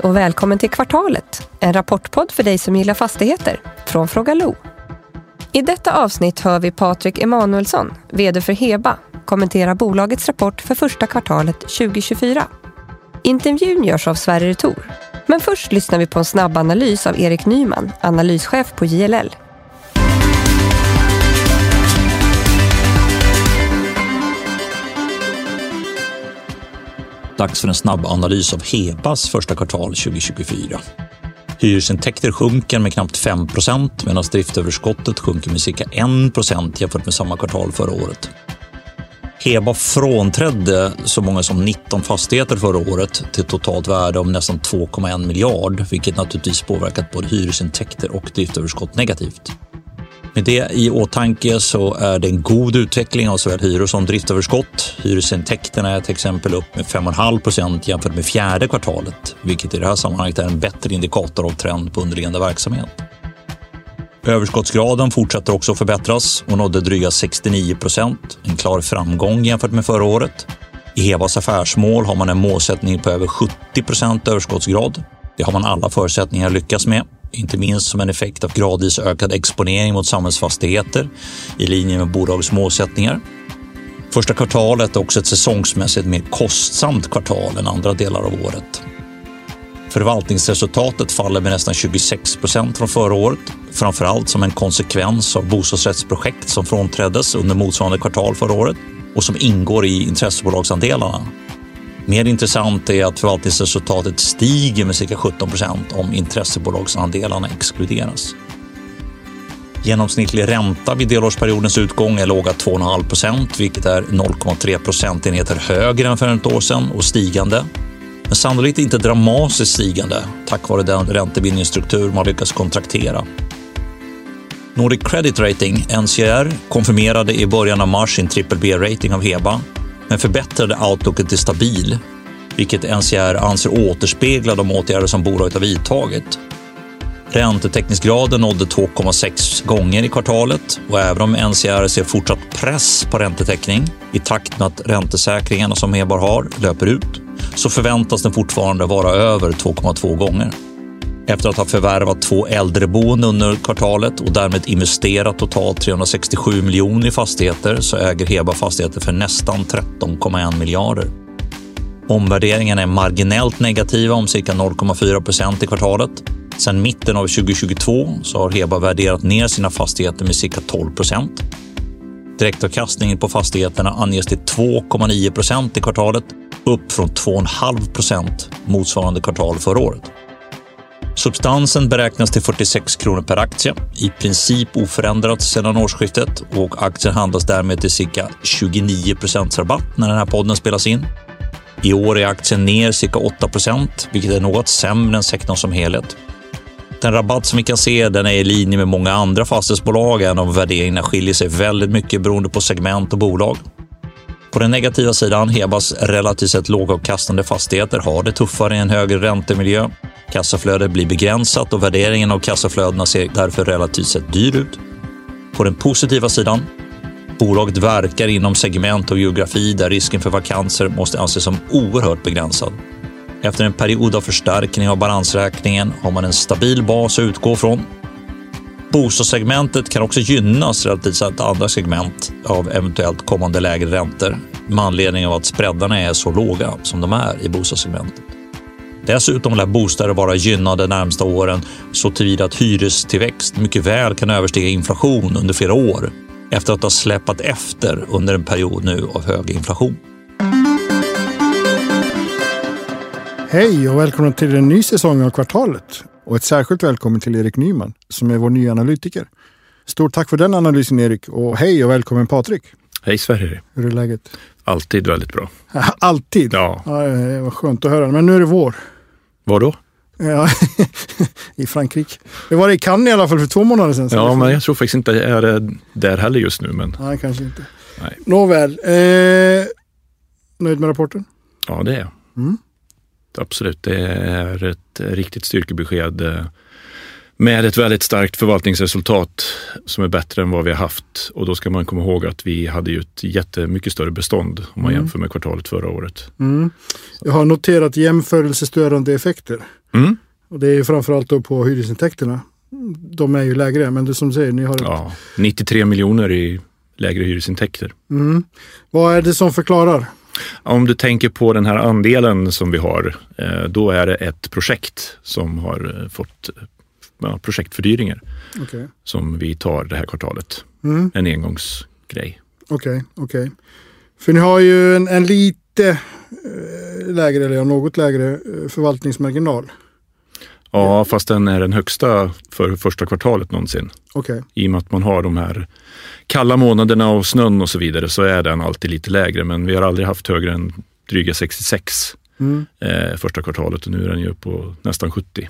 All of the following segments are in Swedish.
och välkommen till Kvartalet, en rapportpodd för dig som gillar fastigheter, från Fråga Lo. I detta avsnitt hör vi Patrik Emanuelsson, vd för Heba, kommentera bolagets rapport för första kvartalet 2024. Intervjun görs av Sverre Retour. Men först lyssnar vi på en snabb analys av Erik Nyman, analyschef på JLL. Dags för en snabb analys av Hebas första kvartal 2024. Hyresintäkter sjunker med knappt 5% medan driftöverskottet sjunker med cirka 1% jämfört med samma kvartal förra året. Heba frånträdde så många som 19 fastigheter förra året till totalt värde om nästan 2,1 miljard, vilket naturligtvis påverkat både hyresintäkter och driftöverskott negativt. Med det i åtanke så är det en god utveckling av såväl hyror som driftöverskott. Hyresintäkterna är till exempel upp med 5,5% jämfört med fjärde kvartalet, vilket i det här sammanhanget är en bättre indikator av trend på underliggande verksamhet. Överskottsgraden fortsätter också att förbättras och nådde dryga 69%, en klar framgång jämfört med förra året. I Hebas affärsmål har man en målsättning på över 70% överskottsgrad. Det har man alla förutsättningar att lyckas med, inte minst som en effekt av gradvis ökad exponering mot samhällsfastigheter i linje med bolagets målsättningar. Första kvartalet är också ett säsongsmässigt mer kostsamt kvartal än andra delar av året. Förvaltningsresultatet faller med nästan 26% från förra året, framförallt som en konsekvens av bostadsrättsprojekt som frånträddes under motsvarande kvartal förra året och som ingår i intressebolagsandelarna. Mer intressant är att förvaltningsresultatet stiger med cirka 17% om intressebolagsandelarna exkluderas. Genomsnittlig ränta vid delårsperiodens utgång är låga 2,5%, vilket är 0,3 procentenheter högre än för ett år sedan och stigande. Men sannolikt inte dramatiskt stigande tack vare den räntebindningsstruktur man lyckas kontraktera. Nordic Credit Rating, NCR, konfirmerade i början av mars sin BBB-rating av Heba, men förbättrade outlooket till stabil, vilket NCR anser återspeglar de åtgärder som bolaget har vidtagit. Räntetäckningsgraden nådde 2,6 gånger i kvartalet och även om NCR ser fortsatt press på räntetäckning i takt med att räntesäkringarna som Heba har löper ut, så förväntas den fortfarande vara över 2,2 gånger. Efter att ha förvärvat 2 äldreboenden under kvartalet och därmed investerat totalt 367 miljoner i fastigheter så äger Heba fastigheter för nästan 13,1 miljarder. Omvärderingen är marginellt negativa om cirka 0,4% i kvartalet. Sedan mitten av 2022 så har Heba värderat ner sina fastigheter med cirka 12%. Direktavkastningen på fastigheterna anges till 2,9% i kvartalet, upp från 2,5% motsvarande kvartal förra året. Substansen beräknas till 46 kronor per aktie, i princip oförändrat sedan årsskiftet och aktien handlas därmed till cirka 29% rabatt när den här podden spelas in. I år är aktien ner cirka 8%, vilket är något sämre än sektorn som helhet. Den rabatt som vi kan se den är i linje med många andra fastighetsbolag även om värderingarna skiljer sig väldigt mycket beroende på segment och bolag. På den negativa sidan, Hebas relativt sett lågavkastande fastigheter har det tuffare i en högre räntemiljö. Kassaflödet blir begränsat och värderingen av kassaflödena ser därför relativt sett dyr ut. På den positiva sidan, bolaget verkar inom segment och geografi där risken för vakanser måste anses som oerhört begränsad. Efter en period av förstärkning av balansräkningen har man en stabil bas att utgå från. Bostadssegmentet kan också gynnas relativt sett andra segment av eventuellt kommande lägre räntor med anledning av att spreadarna är så låga som de är i bostadssegmentet. Dessutom lär bostäder vara gynnade de närmsta åren så tillvida att hyrestillväxt mycket väl kan överstiga inflation under flera år efter att ha släpat efter under en period nu av hög inflation. Hej och välkommen till en ny säsong av Kvartalet. Och ett särskilt välkommen till Erik Nyman som är vår nya analytiker. Stort tack för den analysen Erik och hej och välkommen Patrik. Hej Sverige. Hur är läget? Alltid väldigt bra. Alltid? Ja. Det var skönt att höra. Men nu är det vår. Var då? Ja, i Frankrike. Det var i Cannes i alla fall för 2 månader sedan. Ja, men jag tror faktiskt inte jag är där heller just nu. Men... Nej, kanske inte. Nej. Nåväl. Nöjd med rapporten? Ja, det är jag. Absolut, det är ett riktigt styrkebesked med ett väldigt starkt förvaltningsresultat som är bättre än vad vi har haft. Och då ska man komma ihåg att vi hade ju ett jättemycket större bestånd om man jämför med kvartalet förra året. Jag har noterat jämförelsestörande effekter. Mm. Och det är ju framförallt då på hyresintäkterna. De är ju lägre, men det som säger, ni har... Ja, 93 miljoner i lägre hyresintäkter. Mm. Vad är det som förklarar? Om du tänker på den här andelen som vi har, då är det ett projekt som har fått projektfördyringar som vi tar det här kvartalet. Mm. En engångsgrej. Okej. För ni har ju en lite lägre, eller något lägre förvaltningsmarginal. Ja, fast den är den högsta för första kvartalet någonsin. I och med att man har de här kalla månaderna och snön och så vidare, så är den alltid lite lägre. Men vi har aldrig haft högre än dryga 66 första kvartalet, och nu är den ju på nästan 70.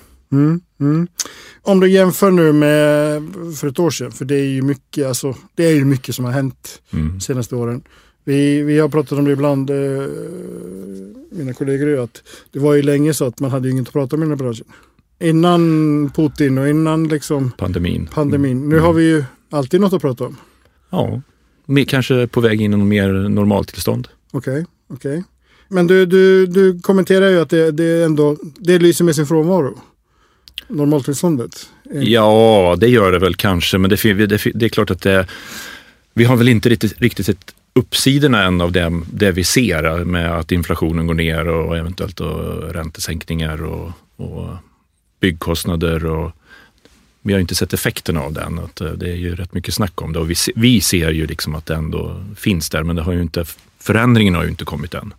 Om du jämför nu med för ett år sedan, för det är ju mycket som har hänt de senaste åren. Vi har pratat om det ibland, mina kollegor, att det var ju länge så att man hade inget att prata med i den här branschen. Innan Putin och innan liksom pandemin. Nu har vi ju alltid något att prata om. Ja, kanske på väg in i något mer normaltillstånd. Okej. Men du kommenterar ju att det lyser med sin frånvaro. Normaltillståndet. Ja, det gör det väl kanske, men det är klart att vi har väl inte riktigt sett uppsidorna än av det vi ser med att inflationen går ner och eventuellt räntesänkningar och byggkostnader, och vi har inte sett effekterna av den. Att det är ju rätt mycket snack om det, och vi ser ju liksom att det ändå finns där, men förändringen har ju inte kommit än.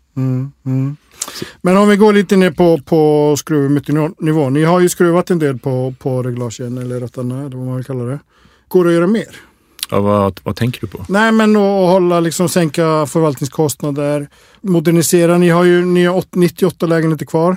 Men om vi går lite ner på skruvnivå. Ni har ju skruvat en del på reglagen, eller rattarna, eller vad man vill kalla det. Går det att göra mer? Ja, vad tänker du på? Nej, men att sänka förvaltningskostnader, modernisera. Ni har 98 lägenheter kvar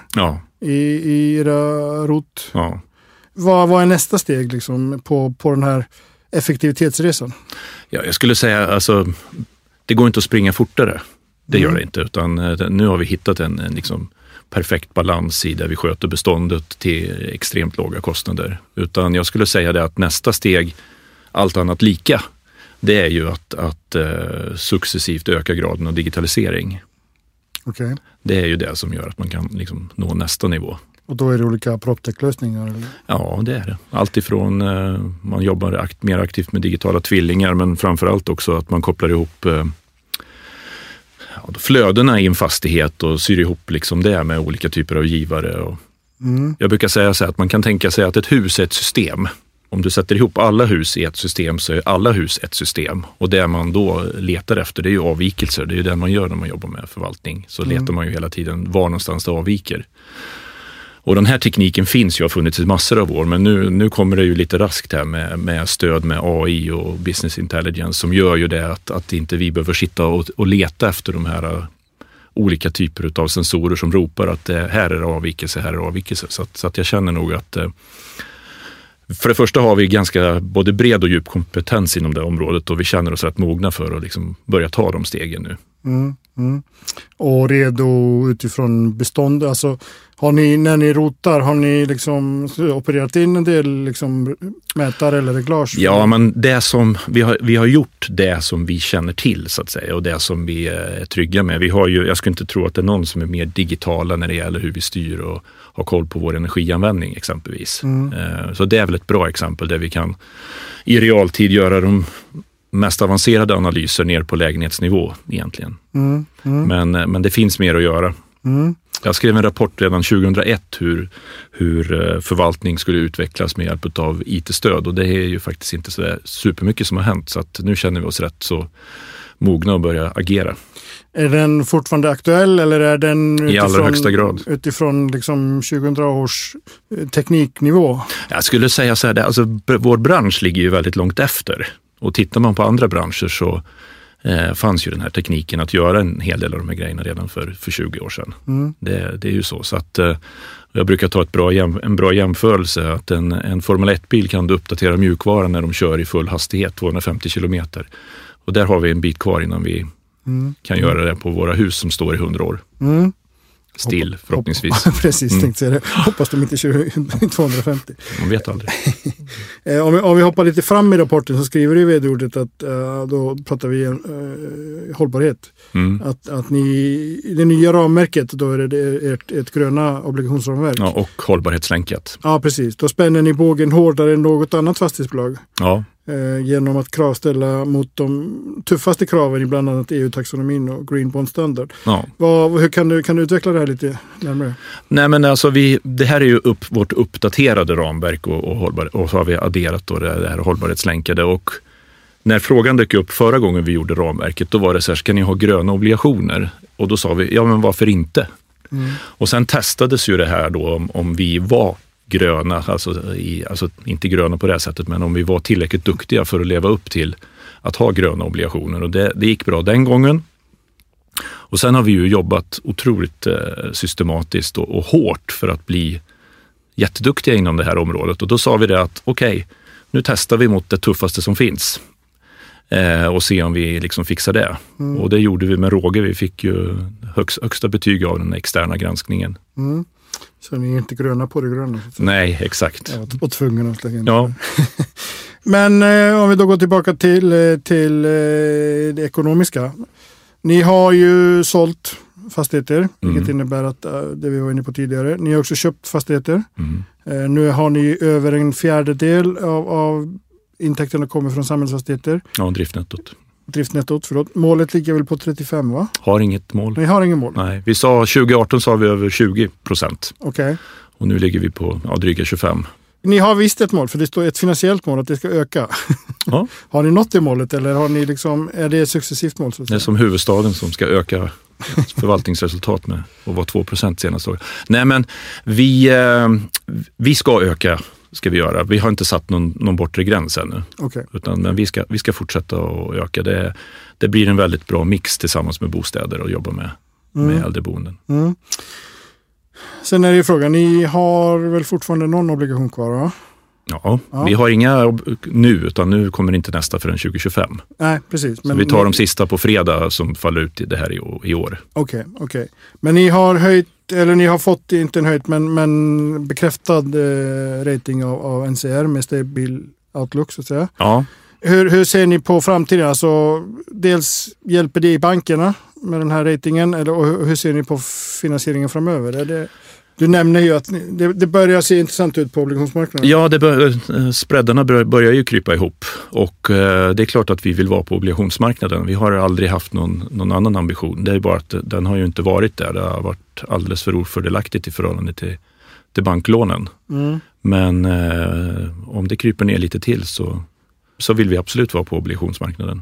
i era rot. Ja. Vad är nästa steg liksom, på den här effektivitetsresan? Ja, jag skulle säga, alltså, det går inte att springa fortare. Det gör det inte, utan nu har vi hittat en liksom perfekt balans i där vi sköter beståndet till extremt låga kostnader. Utan jag skulle säga det att nästa steg, allt annat lika, det är ju att successivt öka graden av digitalisering. Det är ju det som gör att man kan liksom nå nästa nivå. Och då är det olika proptech-lösningar? Eller? Ja, det är det. Allt ifrån man jobbar mer aktivt med digitala tvillingar, men framförallt också att man kopplar ihop flödena i en fastighet och syr ihop liksom det med olika typer av givare. Jag brukar säga så här att man kan tänka sig att ett hus är ett system. Om du sätter ihop alla hus i ett system, så är alla hus ett system. Och det man då letar efter, det är ju avvikelser. Det är ju det man gör när man jobbar med förvaltning. Så letar man ju hela tiden var någonstans det avviker. Och den här tekniken finns ju, har funnits i massor av år, men nu kommer det ju lite raskt här med stöd med AI och business intelligence, som gör ju det att inte vi behöver sitta och leta efter de här olika typer av sensorer som ropar att här är avvikelse, här är avvikelse. Så att jag känner nog att för det första har vi ganska både bred och djup kompetens inom det området, och vi känner oss rätt mogna för att liksom börja ta de stegen nu. Och redo utifrån bestånd, alltså har ni, när ni rotar, har ni liksom opererat in en del liksom mätare eller reglage? Ja, men det som vi har gjort det som vi känner till, så att säga, och det som vi är trygga med. Vi har ju, jag skulle inte tro att det är någon som är mer digitala när det gäller hur vi styr och har koll på vår energianvändning exempelvis. Så det är väl ett bra exempel där vi kan i realtid göra de mest avancerade analyser ner på lägenhetsnivå egentligen. Men det finns mer att göra. Jag skrev en rapport redan 2001 hur förvaltning skulle utvecklas med hjälp av IT-stöd, och det är ju faktiskt inte så supermycket som har hänt, så att nu känner vi oss rätt så mogna att börja agera. Är den fortfarande aktuell, eller är den i allra högsta grad utifrån liksom 2000 års tekniknivå? Jag skulle säga så här, alltså, vår bransch ligger ju väldigt långt efter, och tittar man på andra branscher så fanns ju den här tekniken att göra en hel del av de här grejerna redan för 20 år sedan. Det är ju så att jag brukar ta en bra jämförelse att en Formel 1-bil kan uppdatera mjukvaran när de kör i full hastighet, 250 kilometer. Och där har vi en bit kvar innan vi kan göra det på våra hus som står i 100 år. still förhoppningsvis. Precis, tänkte jag det. Hoppas de inte kör 250. Man vet aldrig. Om vi hoppar lite fram i rapporten så skriver du i vd-ordet att då pratar vi hållbarhet. Att ni i det nya ramverket, då är det ett gröna obligationsramverk. Ja, och hållbarhetslänkat. Ja, precis. Då spänner ni bågen hårdare än något annat fastighetsbolag. Ja. Genom att kravställa mot de tuffaste kraven i bland annat EU-taxonomin och Green Bond Standard. Ja. Hur kan du utveckla det här lite närmare? Nej, men alltså det här är ju vårt uppdaterade ramverk och så har vi adderat då det här hållbarhetslänkade. Och när frågan dök upp förra gången vi gjorde ramverket, då var det så här, ska ni ha gröna obligationer? Och då sa vi, ja men varför inte? Och sen testades ju det här då om vi var gröna, alltså inte gröna på det här sättet, men om vi var tillräckligt duktiga för att leva upp till att ha gröna obligationer. Och det gick bra den gången. Och sen har vi ju jobbat otroligt systematiskt och hårt för att bli jätteduktiga inom det här området. Och då sa vi det att okej, nu testar vi mot det tuffaste som finns. Och se om vi liksom fixar det. Och det gjorde vi med råge. Vi fick ju högsta betyg av den externa granskningen. Så ni är inte gröna på det gröna? Nej, exakt. Jag var tvungen att slänga in. Ja. Men om vi då går tillbaka till det ekonomiska. Ni har ju sålt fastigheter, vilket innebär att det vi var inne på tidigare. Ni har också köpt fastigheter. Nu har ni över 1/4 av intäkterna kommer från samhällsfastigheter. Ja, driftnettot. Driftnettot, förlåt. Målet ligger väl på 35, va? Har inget mål. Ni har ingen mål? Nej, vi sa 2018 sa vi över 20%. Okej. Och nu ligger vi på dryga 25. Ni har visst ett mål, för det står ett finansiellt mål att det ska öka. Ja. Har ni nått det målet eller har ni är det ett successivt mål? Så att säga? Det är som huvudstaden som ska öka förvaltningsresultat med och vara 2% senaste år. Nej, men vi ska öka, ska vi göra. Vi har inte satt någon bortre gräns ännu. Okay. Men vi ska fortsätta att öka. Det blir en väldigt bra mix tillsammans med bostäder och jobba med äldreboenden. Sen är det ju frågan, ni har väl fortfarande någon obligation kvar, va? Ja, vi har inga nu, utan nu kommer inte nästa förrän 2025. Nej, precis. Men vi tar de sista på fredag som faller ut i det här i år. Okej. Men ni har höjt, eller ni har fått, inte en höjt, men bekräftad rating av NCR med stabil outlook, så att säga. Ja. Hur ser ni på framtiden? Alltså, dels hjälper det i bankerna med den här ratingen, och hur ser ni på finansieringen framöver? Du nämner ju att det börjar se intressant ut på obligationsmarknaden. Ja, spreadarna börjar ju krypa ihop, och det är klart att vi vill vara på obligationsmarknaden. Vi har aldrig haft någon annan ambition. Det är bara att den har ju inte varit där. Det har varit alldeles för ofördelaktigt i förhållande till banklånen. Men om det kryper ner lite till så vill vi absolut vara på obligationsmarknaden.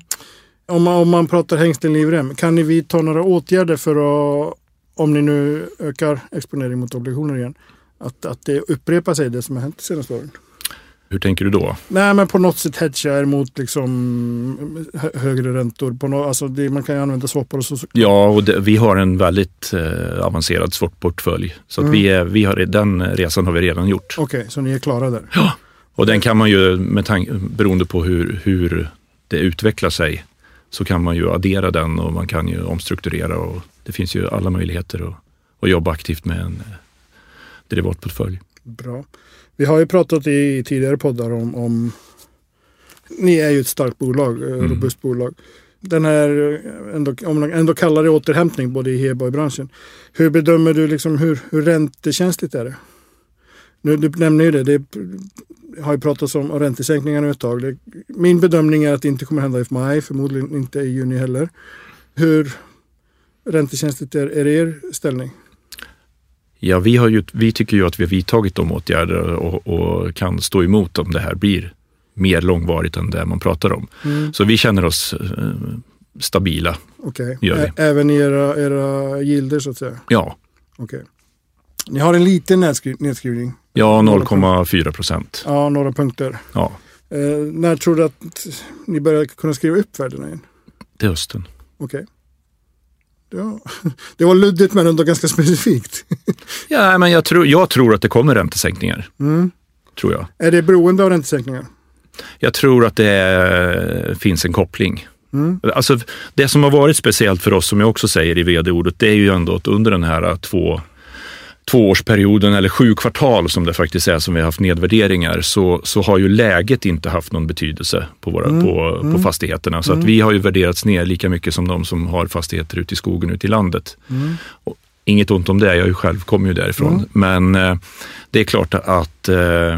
Om man pratar hängslen livrem, kan ni vidta några åtgärder för att, om ni nu ökar exponering mot obligationer igen, att det upprepar sig det som har hänt de senaste åren? Hur tänker du då? Nej, men på något sätt hedgar mot liksom högre räntor. Man kan ju använda swappar och så. Ja, och vi har en väldigt avancerad swap-portfölj. Så att den resan har vi redan gjort. Okej, så ni är klara där? Ja, och den kan man ju, beroende på hur det utvecklar sig, så kan man ju addera den och man kan ju omstrukturera, och det finns ju alla möjligheter att jobba aktivt med en derivatportfölj. Bra. Vi har ju pratat i tidigare poddar om ni är ju ett starkt bolag, robust bolag. Den här, om man ändå kallar det återhämtning både i Heba och i branschen. Hur bedömer du liksom hur räntekänsligt är det? Nu, du nämner ju det har ju pratats om räntesänkningar nu ett tag. Min bedömning är att det inte kommer hända i maj, förmodligen inte i juni heller. Hur räntekänsligt är er ställning? Ja, vi tycker ju att vi har vidtagit de åtgärder och kan stå emot om det här blir mer långvarigt än det man pratar om. Så vi känner oss stabila. Okej. Även i era gilder så att säga? Ja. Okej. Ni har en liten nedskrivning? Ja, 0,4%. Ja, några punkter. Ja. När tror du att ni börjar kunna skriva upp värdena igen? Till hösten. Okej. Ja. Det var luddigt men ändå ganska specifikt. Ja, men jag tror att det kommer räntesänkningar. Tror jag. Är det beroende av räntesänkningar? Jag tror att det finns en koppling. Alltså det som har varit speciellt för oss, som jag också säger i vd-ordet, det är ju ändå att under den här tvåårsperioden eller 7 kvartal som det faktiskt är som vi har haft nedvärderingar, så har ju läget inte haft någon betydelse på på fastigheterna. Så att vi har ju värderats ner lika mycket som de som har fastigheter ute i skogen, ute i landet. Och inget ont om det, jag själv kommer ju därifrån. Men det är klart att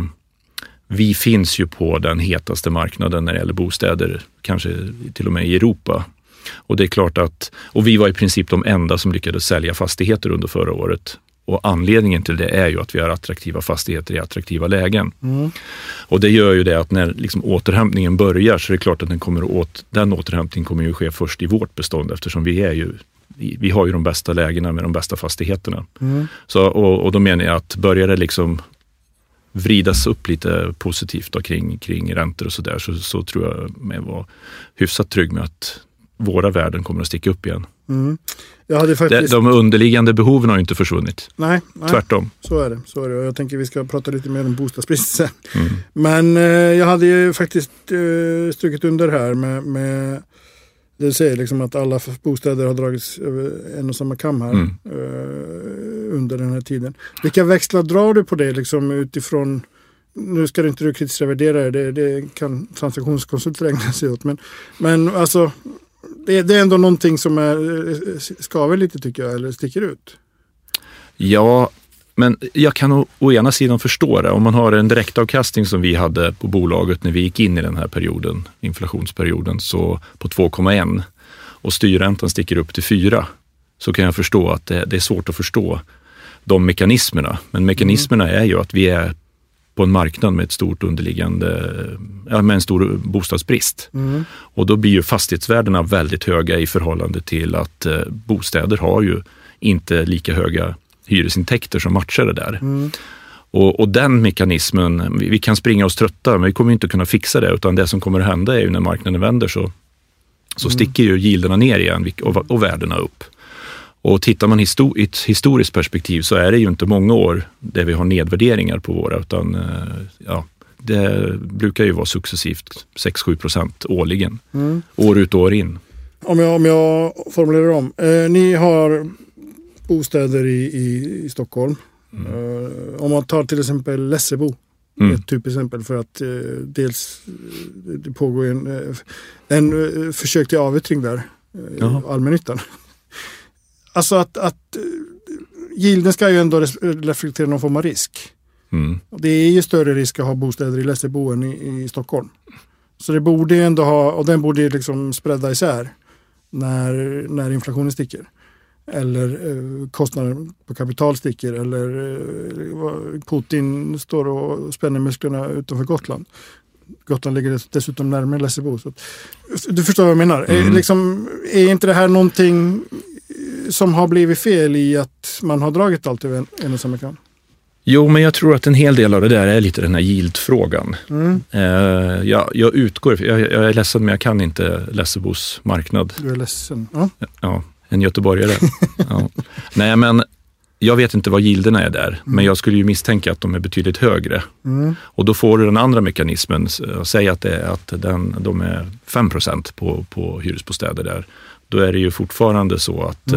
vi finns ju på den hetaste marknaden när det gäller bostäder, kanske till och med i Europa. Och det är klart och vi var i princip de enda som lyckades sälja fastigheter under förra året. Och anledningen till det är ju att vi har attraktiva fastigheter i attraktiva lägen. Och det gör ju det att när liksom återhämtningen börjar, så är det klart att den återhämtningen kommer ju ske först i vårt bestånd, eftersom vi har ju de bästa lägena med de bästa fastigheterna. Så, och då menar jag att börjar det liksom vridas upp lite positivt då kring räntor och sådär, så tror jag mig vara hyfsat trygg med att våra värden kommer att sticka upp igen. Jag hade faktiskt... De underliggande behoven har ju inte försvunnit. Nej. Tvärtom. Så är det. Jag tänker vi ska prata lite mer om bostadsbrist sen. Men jag hade ju faktiskt strukit under här med det säger liksom att alla bostäder har dragits över en och samma kam här under den här tiden. Vilka växlar drar du på det liksom utifrån, nu ska du inte kritisera värdera det kan transaktionskonsulter ägna sig åt, men alltså det är ändå någonting som skaver lite tycker jag, eller sticker ut. Ja, men jag kan å ena sidan förstå det. Om man har en direktavkastning som vi hade på bolaget när vi gick in i den här perioden, inflationsperioden, så på 2,1 och styrräntan sticker upp till 4, så kan jag förstå att det är svårt att förstå de mekanismerna. Men mekanismerna är ju att vi är på en marknad med ett stort med en stor bostadsbrist. Och då blir ju fastighetsvärdena väldigt höga i förhållande till att bostäder har ju inte lika höga hyresintäkter som matchar det där. Och den mekanismen, vi kan springa oss trötta, men vi kommer inte kunna fixa det, utan det som kommer att hända är ju när marknaden vänder så sticker ju yielderna ner igen och värdena upp. Och tittar man i ett historiskt perspektiv så är det ju inte många år där vi har nedvärderingar på våra, utan det brukar ju vara successivt 6-7% årligen, år ut och år in. Om jag formulerar om, ni har bostäder i Stockholm. Om man tar till exempel Lessebo, ett typiskt exempel, för att dels det pågår en försök till avyttring där, allmännyttan. Alltså att yielden ska ju ändå reflektera någon form av risk. Det är ju större risk att ha bostäder i Lessebo än i Stockholm. Så det borde ändå och den borde liksom spreada isär när inflationen sticker. Eller kostnaden på kapital sticker, eller Putin står och spänner musklerna utanför Gotland. Gotland ligger dessutom närmare Lessebo. Så du förstår vad jag menar. Är inte det här någonting som har blivit fel i att man har dragit allt över en och samma kam? Jo, men jag tror att en hel del av det där är lite den här yield-frågan. Jag utgår, jag är ledsen, men jag kan inte Lessebos marknad. Du är ledsen? Ja, en göteborgare. Ja. Nej, men jag vet inte vad yielderna är där, men jag skulle ju misstänka att de är betydligt högre. Och då får du den andra mekanismen, säga att de är 5% på hyresbostäder där. Då är det ju fortfarande så att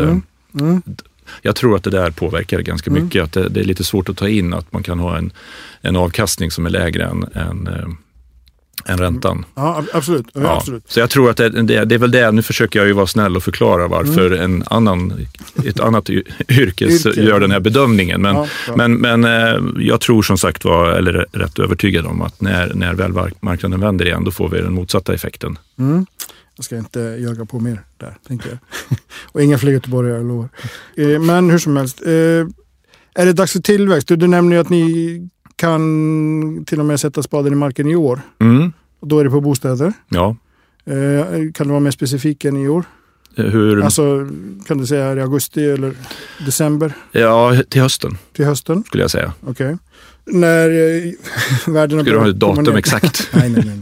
jag tror att det där påverkar ganska mycket. Att det är lite svårt att ta in att man kan ha en avkastning som är lägre än räntan. Ja, absolut. Ja, absolut. Så jag tror att det är väl det. Nu försöker jag ju vara snäll och förklara varför ett annat yrke gör den här bedömningen. Men jag tror som sagt eller rätt övertygad om att när väl marknaden vänder igen, då får vi den motsatta effekten. Jag ska inte jaga på mer där, tänker jag. Och inga fler göteborgare, jag lovar. Men hur som helst. Är det dags för tillväxt? Du nämner ju att ni kan till och med sätta spaden i marken i år. Och då är det på bostäder. Ja. Kan du vara mer specifik än i år? Hur? Alltså, kan du säga i augusti eller december? Ja, till hösten. Till hösten? Skulle jag säga. Okej. När världen... Ska du ha ett datum exakt? Nej.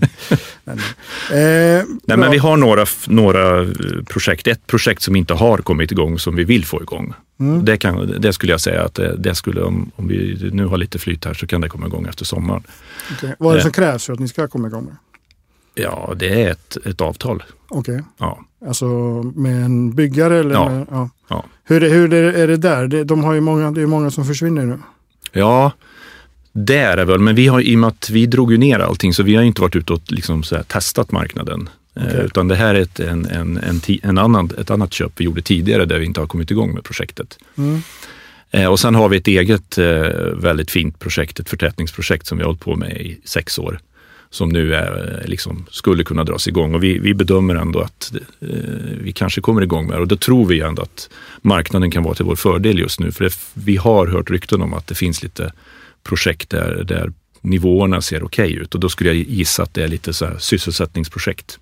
Nej, men vi har några projekt. Ett projekt som inte har kommit igång som vi vill få igång. Det skulle jag säga att det skulle, om vi nu har lite flyt här, så kan det komma igång efter sommaren. Vad är det som krävs för att ni ska komma igång med? Ja, det är ett avtal. Okej. Ja. Alltså med en byggare eller? Ja. Med, ja. Ja. Hur är det där? De har ju det är många som försvinner nu. Ja, det är det väl. Men vi har, i och med att vi drog ju ner allting, så vi har inte varit ute och liksom så här testat marknaden. Okay. Utan det här är ett annat köp vi gjorde tidigare där vi inte har kommit igång med projektet. Och sen har vi ett eget väldigt fint projekt, ett förtätningsprojekt som vi har hållit på med i 6 år. Som nu är, liksom, skulle kunna dras igång. Och vi bedömer ändå att vi kanske kommer igång med det. Och då tror vi ändå att marknaden kan vara till vår fördel just nu. För vi har hört rykten om att det finns lite projekt där nivåerna ser okej ut. Och då skulle jag gissa att det är lite så här sysselsättningsprojekt.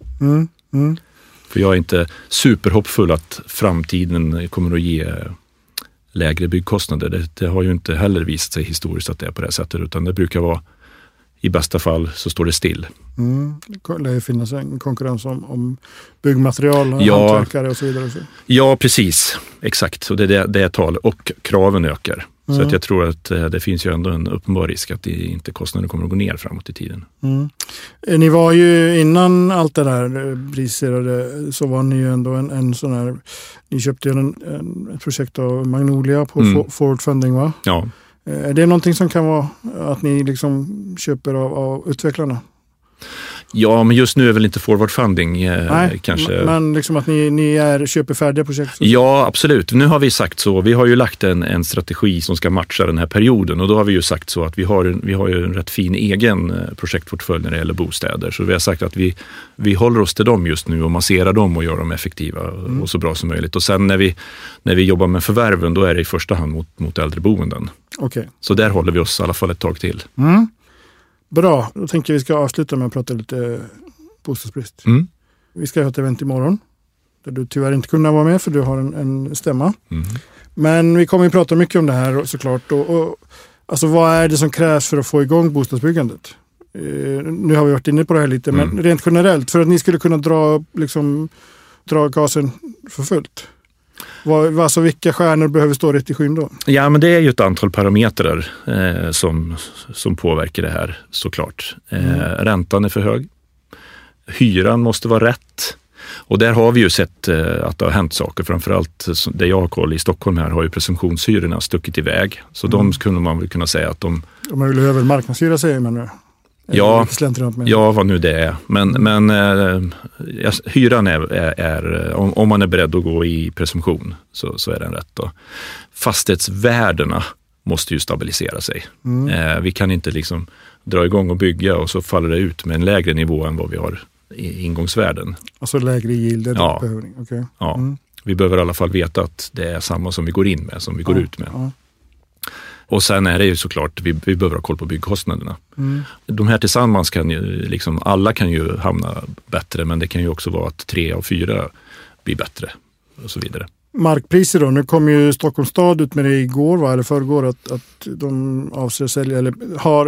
För jag är inte superhoppfull att framtiden kommer att ge lägre byggkostnader. Det har ju inte heller visat sig historiskt att det är på det sättet. Utan det brukar vara, i bästa fall så står det still. Det lär finnas en konkurrens om byggmaterial, hantverkare och så vidare. Ja, precis. Exakt. Och det är tal. Och kraven ökar. Så att jag tror att det finns ju ändå en uppenbar risk att kostnaden kommer att gå ner framåt i tiden. Ni var ju innan allt det där briserade, så var ni ju ändå en sån här, ni köpte ju ett projekt av Magnolia på Forward Funding, va? Ja. Är det någonting som kan vara att ni liksom köper av utvecklarna? Ja, men just nu är väl inte forward funding kanske. Men liksom att ni köper färdiga projekt? Ja, absolut. Nu har vi sagt så. Vi har ju lagt en strategi som ska matcha den här perioden. Och då har vi ju sagt så att vi har ju en rätt fin egen projektportfölj när det gäller bostäder. Så vi har sagt att vi håller oss till dem just nu och masserar dem och gör dem effektiva och så bra som möjligt. Och sen när vi jobbar med förvärven, då är det i första hand mot äldreboenden. Okay. Så där håller vi oss i alla fall ett tag till. Bra, då tänker vi ska avsluta med att prata lite bostadsbrist. Vi ska ha ett event imorgon där du tyvärr inte kunde vara med för du har en stämma. Men vi kommer att prata mycket om det här såklart. Och alltså vad är det som krävs för att få igång bostadsbyggandet? Nu har vi varit inne på det här lite, men rent generellt för att ni skulle kunna dra gasen för fullt. Alltså vilka stjärnor behöver stå rätt i skyn då? Ja, men det är ju ett antal parametrar som påverkar det här såklart. Räntan är för hög. Hyran måste vara rätt. Och där har vi ju sett att det har hänt saker. Framförallt där jag har koll i Stockholm här har ju presumtionshyrorna stuckit iväg. Så de skulle man väl kunna säga att de vill över marknadshyra, säger man nu. Ja, vad nu det är. Men hyran är om man är beredd att gå i presumtion så är den rätt då. Fastighetsvärdena måste ju stabilisera sig. Vi kan inte liksom dra igång och bygga och så faller det ut med en lägre nivå än vad vi har i ingångsvärden. Alltså lägre yield? Ja. Okay. Ja. Vi behöver i alla fall veta att det är samma som vi går in med, som vi går ut med. Ja. Och sen är det ju såklart, vi behöver ha koll på byggkostnaderna. De här tillsammans kan ju, liksom, alla kan ju hamna bättre, men det kan ju också vara att 3 av 4 blir bättre och så vidare. Markpriser då, nu kom ju Stockholms stad ut med det igår, eller förrgår, att de avser att sälja, eller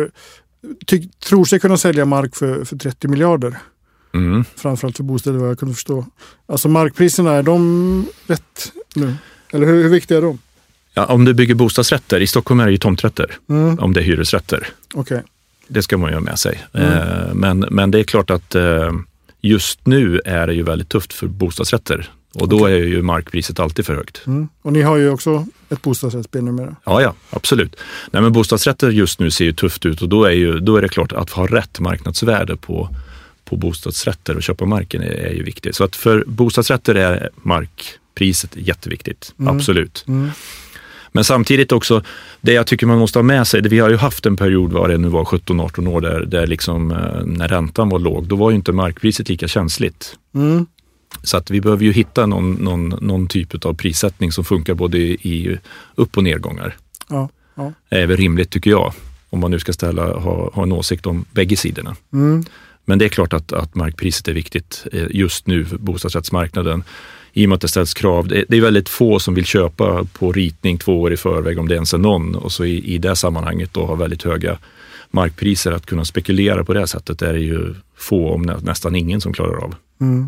tror sig kunna sälja mark för 30 miljarder. Framförallt för bostäder, vad jag kunde förstå. Alltså markpriserna, är de rätt nu? Eller hur viktiga är de? Ja, om du bygger bostadsrätter, i Stockholm är det ju tomträtter, om det är hyresrätter. Okay. Det ska man ju ha med sig. Men det är klart att just nu är det ju väldigt tufft för bostadsrätter. Och då är ju markpriset alltid för högt. Och ni har ju också ett bostadsrättsspel numera. Ja, absolut. Nej, men bostadsrätter just nu ser ju tufft ut och då är det klart att ha rätt marknadsvärde på bostadsrätter och köpa marken är ju viktigt. Så att för bostadsrätter är markpriset jätteviktigt. Absolut. Men samtidigt också, det jag tycker man måste ha med sig, vi har ju haft en period var det nu var 17-18 år där liksom när räntan var låg, då var ju inte markpriset lika känsligt. Så att vi behöver ju hitta någon typ av prissättning som funkar både i upp- och nedgångar. Ja. Det är väl rimligt tycker jag, om man nu ska ha en åsikt om bägge sidorna. Men det är klart att markpriset är viktigt just nu för bostadsrättsmarknaden. I och med att det ställs krav. Det är väldigt få som vill köpa på ritning 2 år i förväg om det ens är någon. Och så i det sammanhanget då har väldigt höga markpriser att kunna spekulera på det sättet är det ju få, om nästan ingen som klarar av.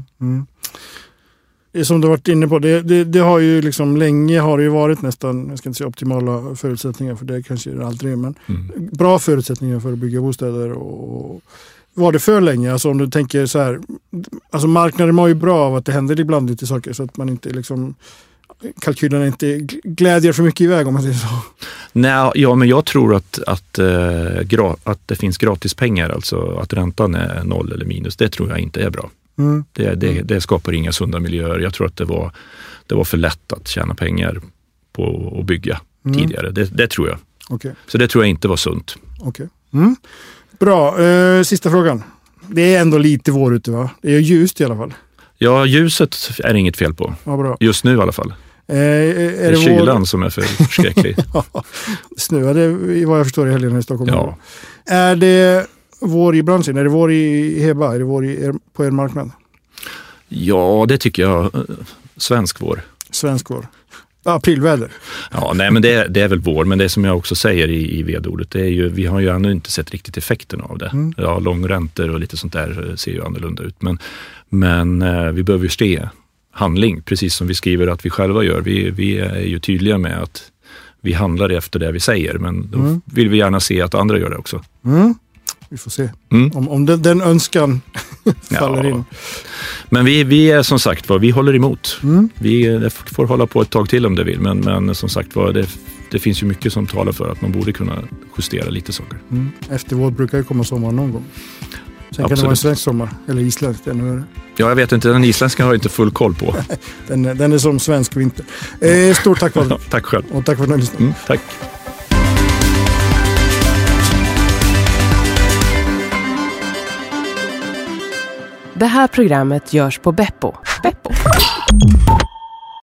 Det som du har varit inne på, det har ju liksom länge har det ju varit nästan, jag ska inte säga optimala förutsättningar för det kanske det aldrig är, men bra förutsättningar för att bygga bostäder och var det för länge? Alltså om du tänker så här, alltså marknaden mår ju bra av att det händer ibland lite saker så att man inte liksom, kalkylerna inte glädjer för mycket iväg om man säger så. Nej, ja, men jag tror att det finns gratis pengar, alltså att räntan är 0 eller minus, det tror jag inte är bra. Det skapar inga sunda miljöer. Jag tror att det var för lätt att tjäna pengar på att bygga tidigare. Det tror jag. Okay. Så det tror jag inte var sunt. Okay. Bra, sista frågan. Det är ändå lite vår ute, va? Det är ljust i alla fall. Ja, ljuset är inget fel på. Ja, bra. Just nu i alla fall. Är det kylan som är för förskräcklig. Snöade i vad jag förstår i helgen i Stockholm. Ja. Är det vår i branschen? Är det vår i Heba? Är det vår på er marknad? Ja, det tycker jag. Svensk vår. Svensk vår. Aprilväder. Ja, nej, men det är väl vår. Men det som jag också säger i vedordet, det är ju, vi har ju ännu inte sett riktigt effekten av det. Ja, långräntor och lite sånt där ser ju annorlunda ut. Men vi behöver ju se handling, precis som vi skriver att vi själva gör. Vi är ju tydliga med att vi handlar efter det vi säger, men då vill vi gärna se att andra gör det också. Vi får se om den önskan faller in. Men vi är som sagt vi håller emot. Vi får hålla på ett tag till om det vill, men som sagt det finns ju mycket som talar för att man borde kunna justera lite saker. Efter vår brukar ju komma sommar någon gång. Sen kan det vara en svensk sommar, eller isländsk. Ja, jag vet inte, den isländska har jag inte full koll på. den är som svensk vinter. Stort tack för det. Tack själv. Och tack för att ni lyssnade. Tack. Det här programmet görs på Beppo.